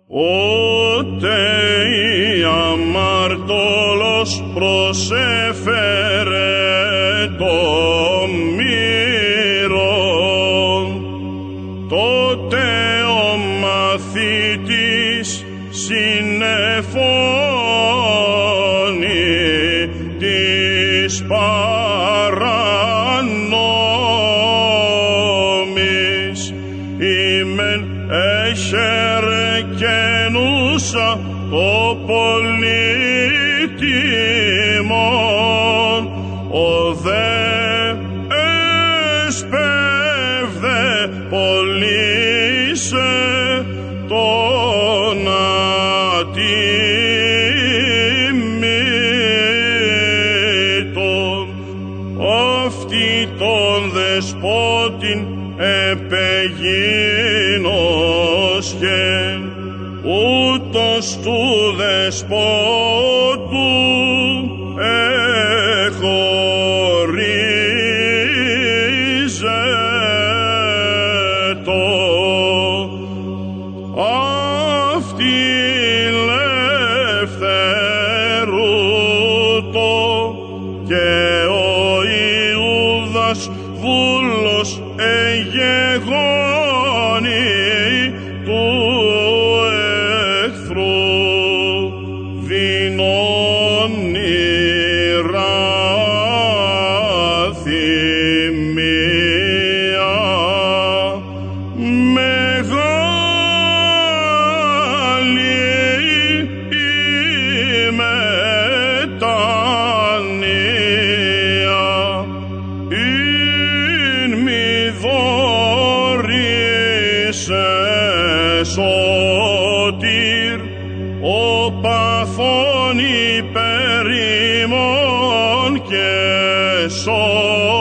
Ότε η αμαρτωλός προσέφερε το μύρον, τότε ο μαθήτης συνεφώνει της παρανόμης, ήμεν έχερε καινούσα το πολύτιμον, ο δε εσπεύδε πολύσε τον ατιμήτων. Αυτή τον δεσπότην επεγίνωσχεν, ούτως του δεσπότου εχωρίζετο. Αυτή ελευθερούτο και ο Ιούδας βούλος εγεγόνη του εχθρού, δινόνυρα θυμία μεγάλη η μετανία, ειν μη δωρήσε σωτήρ, ο παθών υπέρ ημών και σωτήρ.